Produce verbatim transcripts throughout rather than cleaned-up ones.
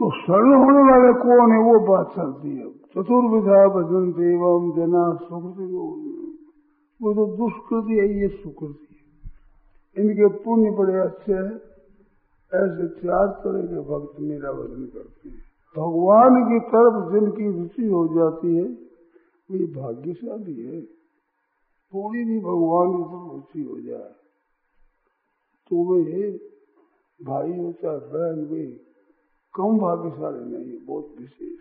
तो शरण होने वाले कौन है वो बात चलती है। चतुर्विधा भजन देवम जना सुकृति, वो तो दुष्कृति है, ये सुकृति है। इनके पुण्य बड़े अच्छे हैं। ऐसे चार तरह के भक्त मेरा भजन करते हैं। भगवान की तरफ जिनकी रुचि हो जाती है वे भाग्यशाली है। थोड़ी भी भगवान की तरफ रुचि हो जाए तो वे भाई हो चाहे बहन वे कम भाग्यशाली नहीं, बहुत विशेष।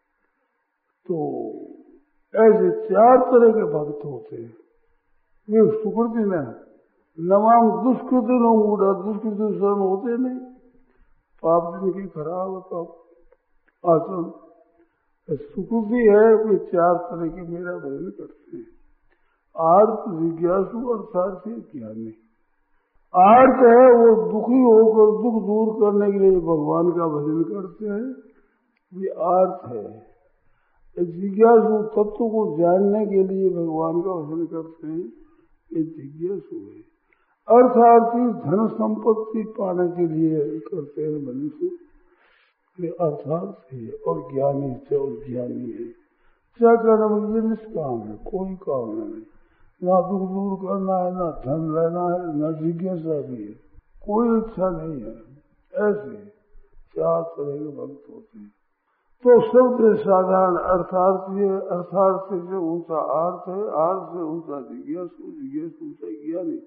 तो ऐसे चार तरह के भक्त होते हैं। वे सुकृति न नवाम दुष्कृति न मूढ़ा, दुष्कृति शरण होते नहीं, पाप जिनकी खराब होता आचरण। सुकृति है वे चार तरह के मेरा भजन करते हैं। आर्त जिज्ञासु अर्थार्थी ज्ञानी। आर्त है वो दुखी होकर दुख दूर करने के लिए भगवान का भजन करते हैं, वे आर्त है। जिज्ञासु तत्व को जानने के लिए भगवान का भजन करते हैं, ये जिज्ञासु है। अर्थार्थी धन संपत्ति पाने के लिए करते हैं मनुष्य, वे अर्थार्थी है। और ज्ञानी से और ज्ञानी है। क्या करना मुझे निष्काम है, कोई काम नहीं, ना दुख दूर करना है, ना धन लेना है, ना जिज्ञासा भी है, कोई इच्छा नहीं है। ऐसे चार तरह के भक्त होते हैं। तो सबसे साधारण अर्थार्थी है, अर्थार्थ से ऊंचा अर्थ है, अर्थ से ऊंचा जिज्ञासु, जिज्ञासु ऊंचा ज्ञानी।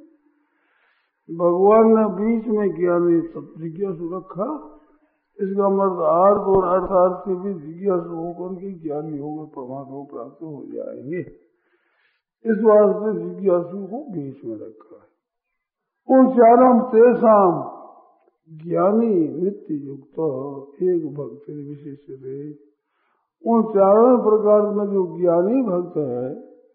भगवान ने बीच में ज्ञानी जिज्ञासु रखा, इसका मतलब अर्थ और अर्थार्थी भी जिज्ञासु होकर के ज्ञानी होकर परमात्मा प्राप्त हो जाएंगे। इस वास्ते जिज्ञासु को बीच में रखा है। उन चारों तेसाम ज्ञानी नित्य युक्त एक भक्त विशेष है। उन चारों प्रकार में जो ज्ञानी भक्त है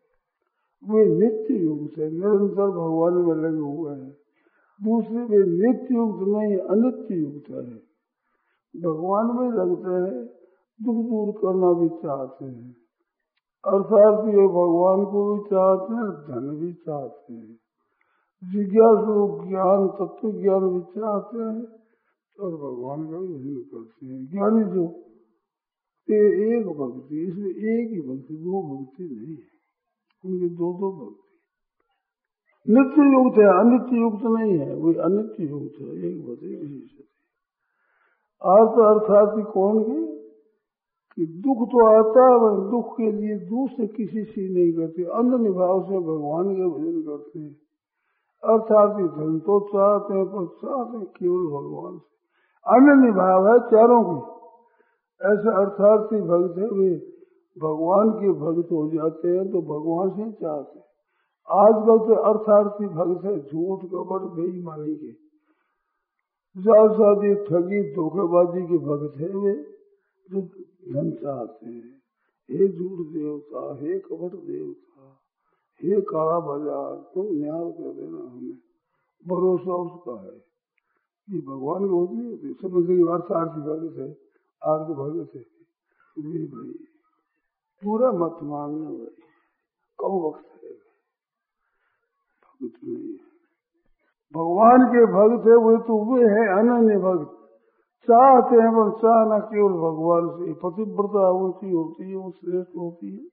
वे नित्य युक्त है, निरंतर भगवान में लगे हुए हैं। दूसरे वे नित्य युक्त नहीं, अनित्य युक्त है, भगवान में लगते हैं, दुख दूर करना भी चाहते हैं। अर्थात ये भगवान को भी चाहते हैं, धन भी चाहते हैं, जिज्ञासु ज्ञान तत्व ज्ञान भी चाहते हैं और भगवान का भी भजन करते हैं। ज्ञानी जो ये एक भक्ति, इसमें एक ही भक्ति, दो भक्ति नहीं है, उनकी दो दो भक्ति। नित्य युक्त है, अनित्य युक्त नहीं है, वही अनित्य युक्त है, एक भक्ति विशेष है। अर्थ अर्थात कौन है कि दुख तो आता है, वह दुख के लिए दूसरे किसी से नहीं करते, अन्य भाव से भगवान के भजन करते हैं। अर्थात धन तो चाहते हैं पर चाहते हैं केवल भगवान से। अन्य भाव है चारों की। ऐसे अर्थार्थी भक्त है वे भगवान के भक्त हो जाते हैं तो भगवान से चाहते हैं। आजकल के अर्थार्थी भक्त है झूठ कपट बेईमानी के, जात शादी ठगी धोखेबाजी के भक्त है वे जो धन चाहते हैं। हे झूठ देवता, हे कपट देवता, हे काला बाजार, तुम न्याय कर देना हमें। भरोसा उसका है, ये भगवान को होती है। समझ अर्थार्थी भगत है, आर्थ भगत है, वे भाई पूरा मत मांगना भाई, कम वक्त है, भगत नहीं है। भगवान के भक्त है वे तो वे है अनन्य भक्त, चाहते हैं पर चाहना केवल भगवान से। पतिव्रता ऊंची होती है, वो श्रेष्ठ होती है,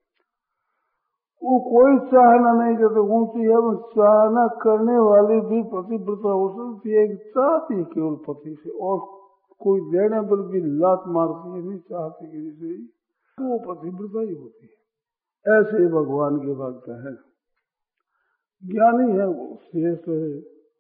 वो कोई चाहना नहीं करते, ऊंची है। वो चाहना करने वाली भी पतिव्रता हो सकती है, चाहती है केवल पति से, और कोई देने पर भी लात मारती है, नहीं चाहती किसी से, वो पतिव्रता ही होती है। ऐसे भगवान के भक्त है, ज्ञानी है, वो श्रेष्ठ है।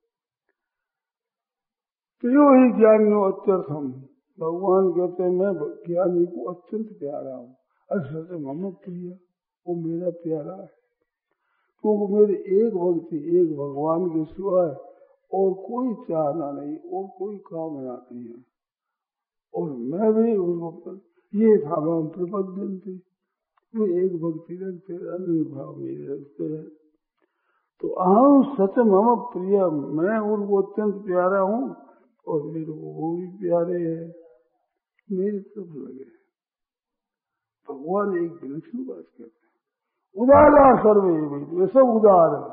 प्रियो ही ज्ञानियों अत्यर्थम, भगवान कहते हैं मैं ज्ञानी को अत्यंत प्यारा हूँ। अच्छा से मम प्रिय, वो मेरा प्यारा है, क्योंकि मेरे एक भक्ति एक भगवान के सिवाय और कोई चाहना नहीं, और कोई कामना नहीं है। और मैं भी उसको ये भाव प्रबंधन थी, वो एक भक्ति रखते, अन्य भाव मेरे रखते हैं। तो अहम सच मम प्रिय, मैं उनको अत्यंत प्यारा हूँ और मेरे को वो भी प्यारे हैं, मेरी तरफ लगे। भगवान एक विलक्षण बात कहते हैं, उदार सर्वे वे सब उदार है।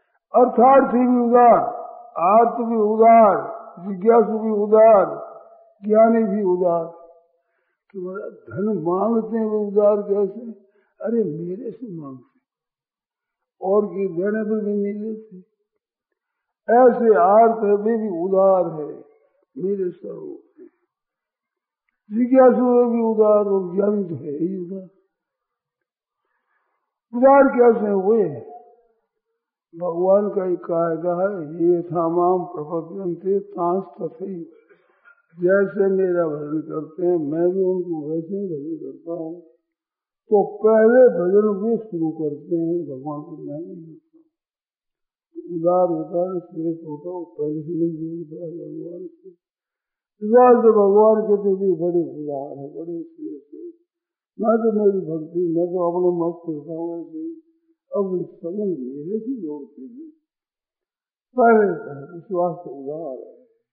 अर्थार्थी भी उदार, आर्त भी उदार, जिज्ञासु भी उदार, ज्ञानी भी उदार, तुम्हारा धन मांगते हैं वो उदार कैसे? अरे मेरे से मांगते, और की देने पर भी नहीं लेते। ऐसे आर्थ है वे भी उदार है, मेरे स्वरूप है। जिज्ञासु है भी उदार और ज्ञानी तो है ही उदार। उदार कैसे हुए? भगवान का एक कायदा है, ये थामाम प्रपद्यन्ते तांस तथैव। जैसे मेरा भजन करते हैं मैं भी उनको वैसे ही भजन करता हूँ। तो पहले भजन वे शुरू करते हैं, भगवान को मैं नहीं करता। उदार होता है, श्रेष्ठ होता है, पहले से नहीं जोड़ता है भगवान से। इस बार तो भगवान कहते भी बड़े उदार है, बड़े श्रेष्ठ है। मैं तो मेरी भक्ति, मैं तो अपने मत करता हूँ ऐसे ही। अब संबंध मेरे से जोड़ते हैं, पहले विश्वास से उदार है।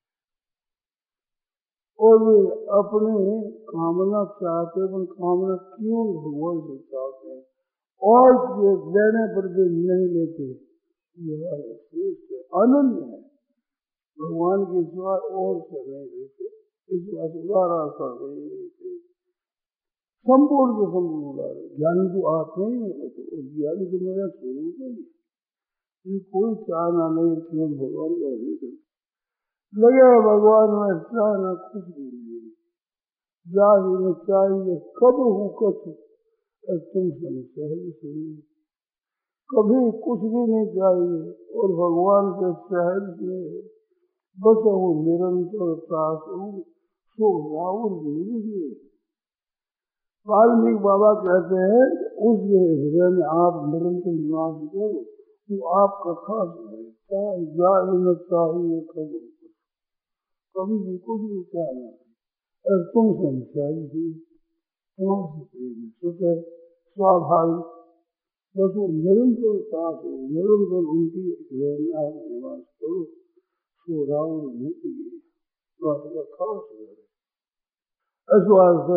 और वे अपने कामना चाहते, पर कामना क्यों भगवान से चाहते हैं, और लेने पर भी नहीं लेते। श्रेष्ठ है, अनन्य है, भगवान के सिवा और से नहीं लेते। इस उदार आशा नहीं लेते, संपूर्ण के संपूर्ण उदार है। ज्ञानी तो आत्मा ही है, तो ज्ञानी तो मेरा स्वरूप है। ये कोई चाहना नहीं केवल भगवान का भजन लगे। भगवान में चाहना कुछ भी नहीं, जाहिर चाहिए कब हूँ कछ तुम सहज सुनिए। कभी कुछ भी नहीं चाहिए और भगवान से सहज में बस हूँ निरंतर प्रास हूँ सो राहुल मिलिए। वाल्मीकि बाबा कहते हैं उस हृदय में आप निरंतर निवास करो, वो आपका खास है। जाहिर न चाहिए कब कभी भी कुछ भी चाहना है, तुम सहज हुई तुम्हारे स्वाभाविक बस वो निरंतर साथ हो, निरंतर उनकी निवास करो, सो रावण नहीं तो आपका खास है। इस वास्ते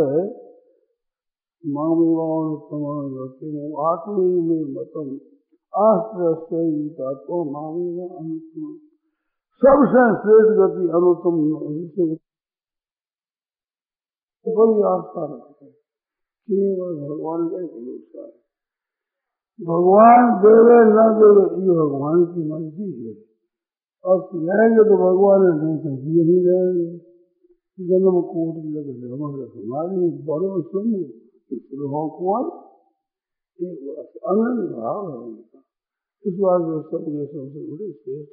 मामेवान समान रखते हैं आत्मी में मतम आश्रय तो मामेवा अनुत्तम। सबसे श्रेष्ठ गति अनुत्तम बड़ी आस्था रखते हैं, केवल भगवान का भरोसा है। भगवान देवे न देवे ये भगवान की मर्जी है, और रहेंगे तो भगवान ने नहीं तो यही रहेंगे। जन्म कोट लग हमारे हमारी बड़ो सुन कौन एक अनन्य भाव है उनका। इस बात में सबके सबसे बड़े श्रेष्ठ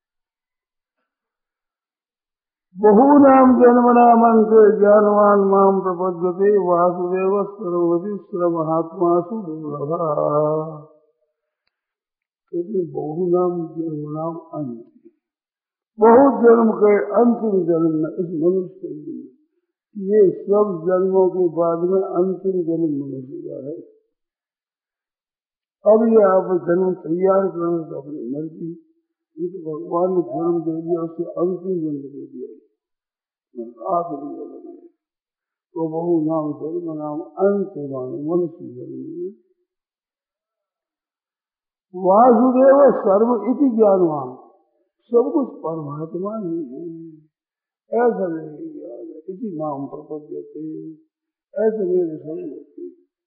बहु नाम जन्म नाम अंत ज्ञानवान माम प्रपद्यते वासुदेव सर्वति सर्वहात्मासु दुर्लभा। कहते बहु नाम जन्म नाम अंत, बहुत जन्म के अंतिम जन्म में इस मनुष्य में, ये सब जन्मों के बाद में अंतिम जन्म मनुष्य का है। अब ये आप जन्म तैयार करना तो अपनी मर्जी, ये तो भगवान ने जन्म दे दिया, उसके अंतिम जन्म दे दिया आखिरी जन्म में। तो बहु नाम जन्म नाम अंतिम मनुष्य जन्म में वासुदेव सर्व इति ज्ञानवान, सब कुछ परमात्मा ही है, ऐसा नहीं ज्ञान है। इसी नाम प्रपद्यते, ऐसे मेरे सब होते,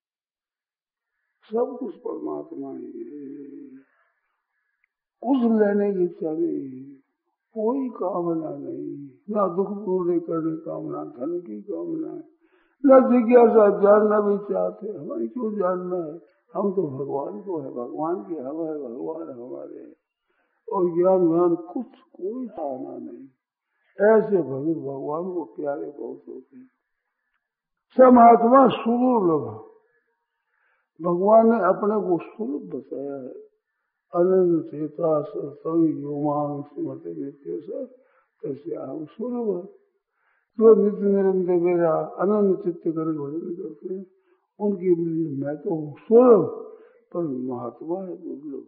सब कुछ परमात्मा ही है। कुछ लेने की इच्छा नहीं, कोई कामना नहीं, ना दुख पूर्ण करने कामना, धन की कामना, न जिज्ञासा जानना भी चाहते। हमें क्यों जानना है, हम तो भगवान को है, भगवान की हम है, भगवान हमारे, और ज्ञान ज्ञान कुछ कोई चाहना नहीं। ऐसे भगत भगवान को प्यारे बहुत होते हैं। समात्मा सुदुर्लभ, भगवान ने अपने को सुलभ बताया है। अनंत चेता संयुमान स्मृति नित्य कैसे हम सुलभ, जो नित्य निरंतर मेरा अनंत चित्त कर भजन करते हैं उनके लिए मैं तो सुलभ, पर महात्मा है दुर्लभ।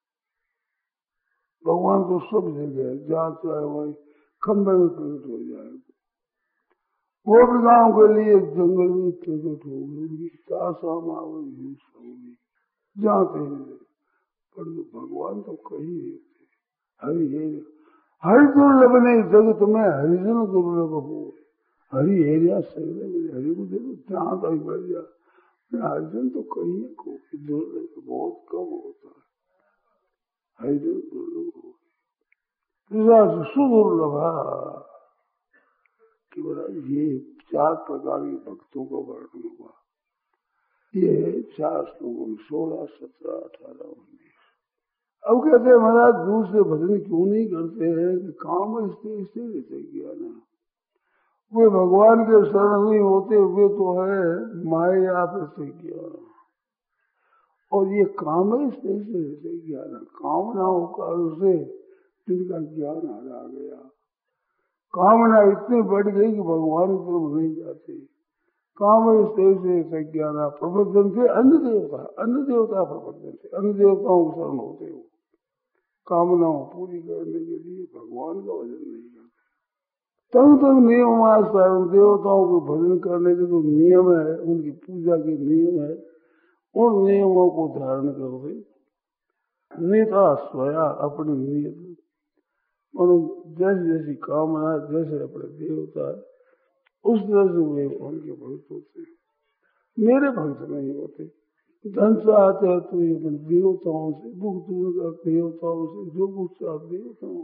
भगवान तो सब जगह है, जहाँ चाहे वही खंबे में प्रकट हो जाएगा। गोपगांव के लिए जंगल में प्रकट हो गई, होगी जाते हैं, पर भगवान तो कहीं नहीं होते। हरि है, हरि दुर्लभ नहीं, जगत में हरिजन दुर्लभ हो, हरी एरिया सही है, हरी को देखो जहाँ तक बढ़ जा। हरिजन तो कहीं को दुर्लभ बहुत कम होता है, हरिजन दुर्लभ हो सुदुर्लभ कि बोला ये चार प्रकार के भक्तों का वर्णन हुआ। ये चार श्लोकों में सोलह सत्रह अठारह उन्नीस। अब कहते हैं महाराज दूसरे भजन क्यों नहीं करते हैं कि काम इससे इससे रहते किया ना, वे भगवान के शरण नहीं होते, वे तो है माया पे से किया। और ये काम इससे इससे रहते किया ना, कामनाओं का से जिनका ज्ञान हरा गया, कामना इतनी बढ़ गई कि भगवान की तरफ नहीं जाते। काम से ज्ञान प्रबंधन से अन्य देवता, अन्य देवता प्रबंधन से अन्य देवताओं को शरण होते हो, कामनाओं पूरी करने के लिए भगवान का भजन नहीं करते। तब तक नियम आता है उन देवताओं को भजन करने के जो नियम है, उनकी पूजा के नियम है, उन नियमों को धारण करते। नेता स्वया अपनी नियत और जैसी जैसी कामना जैसे अपने देवता है उस तरह से वे उनके भक्त होते हैं। मेरे भक्त नहीं होते। धन चाहते हैं तो ये देवताओं से, दुख दूर का देवताओं से, जो कुछ चाहते देवताओं,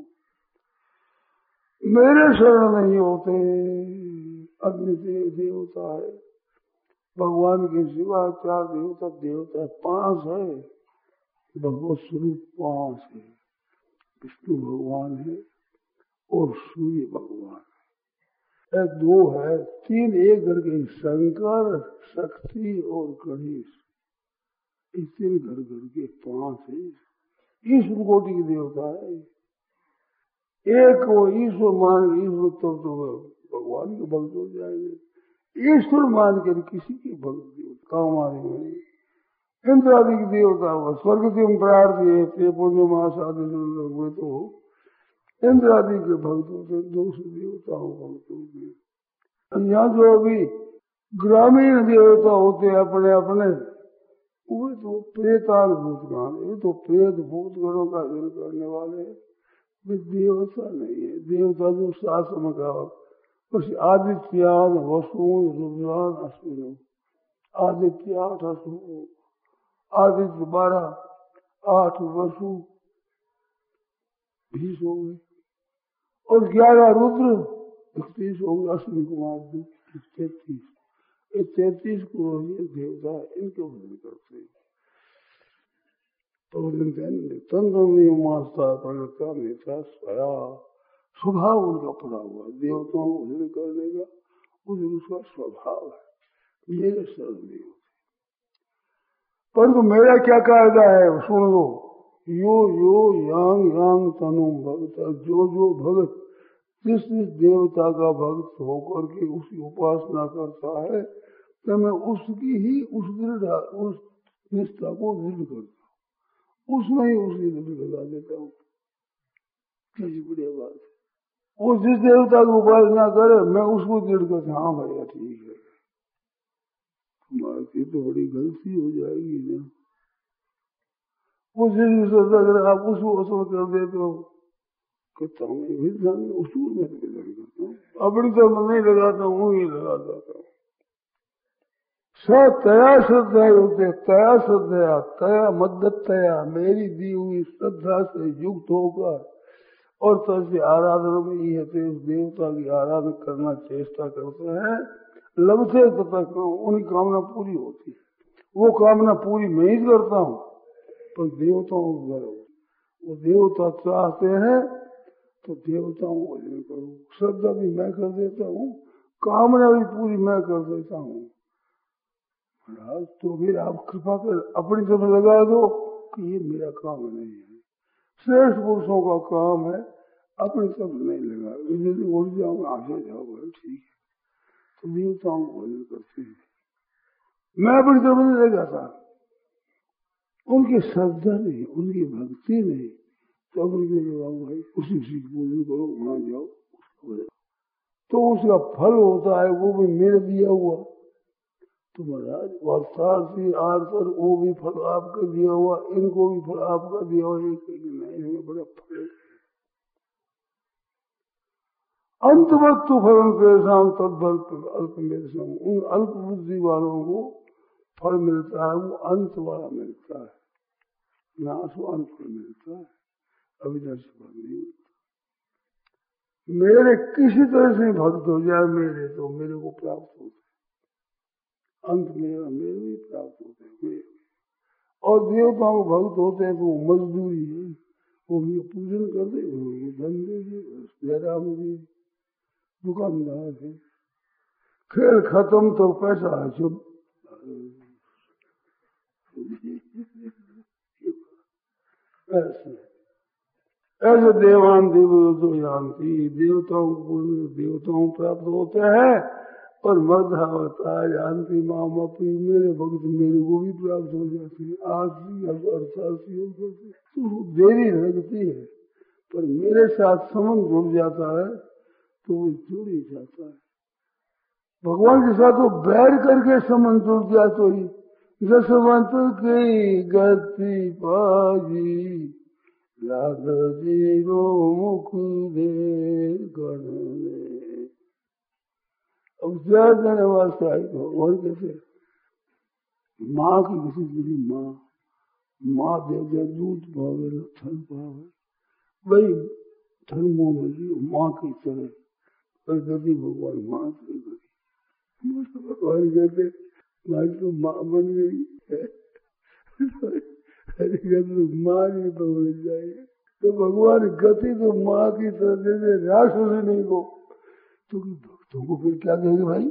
मेरे शरण नहीं होते। अग्नि देव देवता है, भगवान के सिवा चार देवता देवता पांच है, भगवत स्वरूप पांच है। विष्णु भगवान है और सूर्य भगवान है, दो है, तीन एक करके शंकर, शक्ति और गणेश, ये तीन घर घर के पांच है। ईश्वर कोटि के देवता है। एक को ईश्वर मान, ईश्वर तब तो भगवान के भक्त हो जाएंगे। ईश्वर मान कर किसी के भक्त काम आने में इंद्र आदि की देवता हुआ, स्वर्ग से हम प्रार्थी थे पूर्णिमास आदि हुए तो इंद्र आदि के भक्त होते, दो सौ देवताओं भक्त होते। यहाँ जो अभी ग्रामीण देवता होते अपने अपने, वे तो प्रेताल भूतगण, ये तो प्रेत भूतगणों का हरण करने वाले, वे देवता नहीं है। देवता जो शास्त्र में कहा कुछ आदित्यान वसुन रुद्रान अश्विन, आदित्य आठ असु, आदित्य बारह, आठ वसु बीस हो गए और ग्यारह रुद्र इकतीस हो गए, अश्विनी कुमार तैतीस, ये तैतीस को ये देवता इनके भजन करते हैं। तो प्रगटा नेता स्वया स्वभाव उनका पड़ा हुआ, देवताओं को भजन करने का उसका स्वभाव है। मेरे शरण नहीं होते, परंतु मेरा क्या कायदा है सुन लो। यो यो यांग यांग तनु भक्त, जो जो भक्त जिस जिस देवता का भक्त होकर के उसकी उपासना करता है, तो मैं उसकी ही उस दृढ़ उस निष्ठा को दृढ़ करता हूँ, उसमें ही उसकी दृढ़ लगा देता हूँ। कैसी बढ़िया बात है। वो जिस देवता की उपासना करे मैं उसको दृढ़ करता, हाँ भैया ठीक है। तुम्हारी तो बड़ी गलती हो जाएगी ना, वो जिस श्रद्धा करे आप उसको असर कर देते हो। कहता हूँ उसूल में तो करता हूँ, अपनी तो मैं नहीं लगाता हूँ, ही लगा देता हूँ। स तया श्रद्धा होते, तया श्रद्धा, तया मद्दतया, मेरी दी हुई श्रद्धा से युक्त होकर और तैसे आराधना में ही है उस देवता की आराधना करना चेष्टा करते हैं। लभते तक उनकी कामना पूरी होती है। वो कामना पूरी मैं ही करता हूँ, पर देवताओं को करो। वो देवता चाहते हैं तो देवताओं को भजन करो। श्रद्धा भी मैं कर देता हूँ, कामना भी पूरी मैं कर देता हूँ। महाराज तो फिर आप कृपा कर अपनी तरफ लगा दो कि ये मेरा काम नहीं है, श्रेष्ठ पुरुषों का काम है, अपनी तरफ नहीं लगा। यदि उड़ जाओ आगे जाओ ठीक है, तो देवताओं को भजन करते हैं। मैं अपनी तरफ नहीं लगाता, उनकी श्रद्धा नहीं, उनकी भक्ति नहीं, तो अपनी लगाओ भाई, उसी उसी की पूजन करो, वहां जाओ उसका, तो उसका फल होता है वो भी मेरे दिया हुआ। तो महाराज वर्षार्थी आर्तर वो भी फल आपका दिया हुआ, इनको भी फल आपका दिया हुआ, एक नहीं बड़ा फल। अंतवत तो फलम तेषाम तद्भर अल्प मेषम, उन अल्प बुद्धि वालों को फल मिलता है वो अंत वाला मिलता है, नाशवान फल मिलता है, अविनाशी फल नहीं मिलता। मेरे किसी तरह से भक्त हो जाए मेरे तो मेरे को प्राप्त होते, अंत मेरा मेरे भी प्राप्त होते हैं। और देवताओं को भक्त होते हैं तो वो मजदूरी है, वो भी पूजन कर दे, वो धन दे दे, जयराम जी दुकानदार है, खेल खत्म तो पैसा है चुप। ऐसे ऐसे देवान देव तो जानती, देवताओं को देवताओं प्राप्त होते हैं, और मधावता जानती माम अपनी मेरे भक्त मेरे को भी प्राप्त हो जाते हैं। आशी अर्थासी हो करते तो देरी लगती है, पर मेरे साथ संबंध जुड़ जाता है तो वो जुड़ ही जाता है। भगवान के साथ वो बैर करके संबंध जुड़ जाए तो ही जसवंत की गति पाजी लाग जीरो मुख दे गण में। अब जय देने वास्ते आई भगवान कैसे माँ की किसी मेरी माँ माँ दे दे दूध पावे न थन पावे, वही धर्मों में जी माँ की तरह पर गति भगवान माँ से गई। भगवान कहते माँ तो माँ बन गई है, माँ नहीं पकड़ जाएगी तो भगवान गति तो माँ की तरह दे दे राक्षसी को, तो भक्तों को फिर क्या देंगे भाई?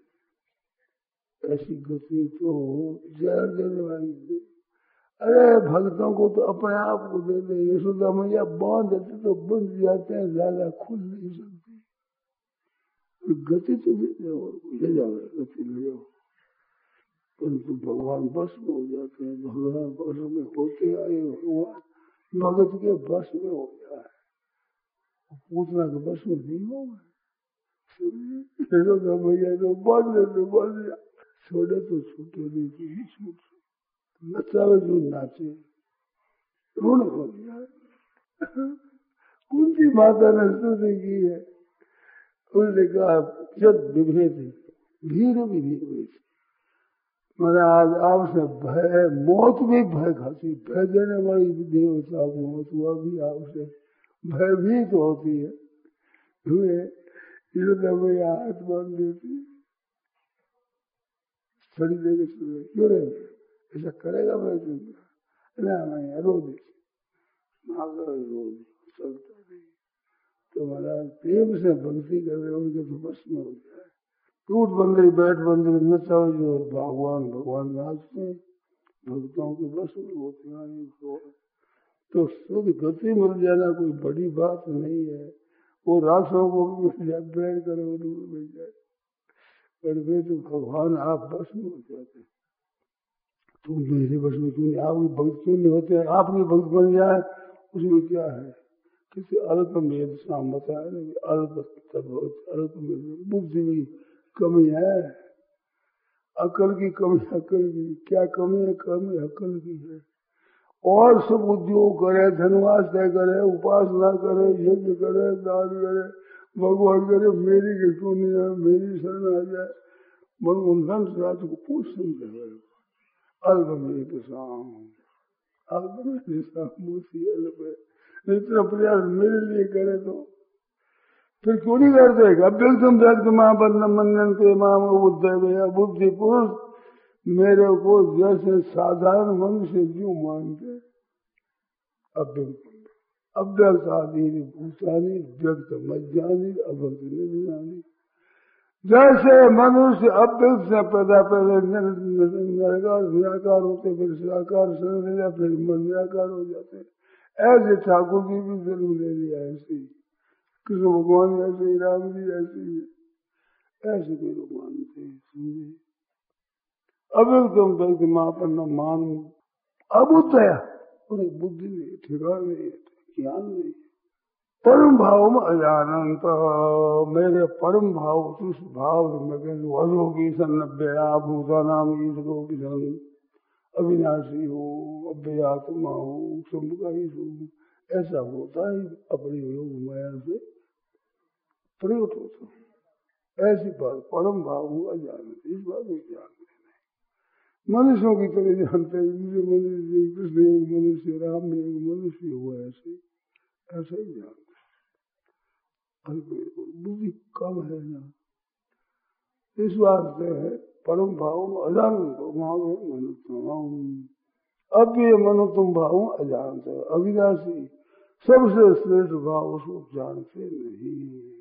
ऐसी गति तो जहर देने वाली। अरे भक्तों को तो अपने आप को दे दे, यशोदा मैया बांध देते तो बंध जाते हैं, ज्यादा खुल नहीं सकते। गति तो दे जाओ, ले जाओ गति ले जाओ, परंतु भगवान बस में हो जाते हैं। भगवान बस में होते आए, भगवान भगत के बस में हो जाए, पूतना के बस में नहीं होगा। भैया तो बांध देते बांध दिया, छोड़े तो छूटे नहीं तो ही छूट, नचावे जो नाचे ऋण हो गया। कुंती माता ने स्तुति की है, उसने कहा जब विभेद भीड़ भी भीड़ महाराज आपसे भय मौत भी भय खाती, भय देने वाली देवता मौत हुआ भी आपसे भयभीत तो होती है। हुए इसलिए हाथ बांध देती छड़ी देके सुने क्यों रे ऐसा करेगा मैं तुमको ना मैं रो दे रो चलता नहीं। तो महाराज प्रेम से भक्ति कर रहे उनके तो बस में हो जाए, टूट बंदरी बैठ बंदरी नचाओ जो भगवान भगवान नाचते भक्तों के बस में होते हैं। तो शुद्ध गति मिल जाना कोई बड़ी बात नहीं है। वो राक्षसों को भी मिल जाए, बैठ करे उनको मिल जाए, पर वे तो भगवान आप बस में हो जाते। तुम मेरे बस में क्यों नहीं, आपकी भक्त क्यों नहीं होते, आपकी भक्त बन जाए उसमें क्या है। किसी अल्प मेद शाम बताया ना, अल्प अल्प मेद बुद्धि की कमी है, अकल की कमी, अकल की क्या कमी है, कमी अकल की है। और सब उद्योग करे, धनवास्ते करे, उपासना करे, यज्ञ करे, दान करे, भगवान करे, मेरी के क्यों नहीं है, मेरी शरण आ जाए। मनमोहन राज को पूछ समझे अल्प मेद शाम अल्प मेद शाम अल्प इतना प्रयास मेरे लिए करे तो फिर क्यों नहीं करते। अभ्यक्तम व्यक्त माँ बंद मंजन के माम बुद्ध बुद्धि पुरुष मेरे को जैसे साधारण मनुष्य क्यों मानते। अव्यक्त अव्यक्त आदि भूतानी व्यक्त मज्जानी अभक्त निर्जानी। जैसे मनुष्य अव्यक्त से पैदा पहले निराकार होते, फिर साकार शरीर, फिर मन निराकार हो जाते, ऐसे ठाकुर जी भी जन्म ले लिया। ऐसे कृष्ण भगवान ऐसे, राम जी ऐसे, ऐसे भी लोग मानते हैं। समझे अव्यक्तम व्यक्त मापन मान अबुद्धया, उन्हें बुद्धि नहीं, ठिकाना नहीं, ज्ञान नहीं। परम भाव में अजानंत मेरे परम भाव उस भाव में अजोगी सन्नभ्या भूता नाम ईश्वरों की धन अविनाशी हो, अव्ययात्मा हो, सबका ही हो। ऐसा होता है अपने योग माया से प्रयुक्त होता हूँ, ऐसी बात परम भाव हूँ अजानत, इस बात में जानते नहीं। मनुष्यों की तरह जानते हैं, जैसे मनुष्य कृष्ण एक मनुष्य, राम में एक मनुष्य हुआ, ऐसे ऐसा ही जानते हैं। बुद्धि कम है ना, इस बात से है परम भाव अजानत मनुष्य। अब ये मनो तुम भाव अजानते, अविनाशी सबसे श्रेष्ठ भाव उसको जानते नहीं।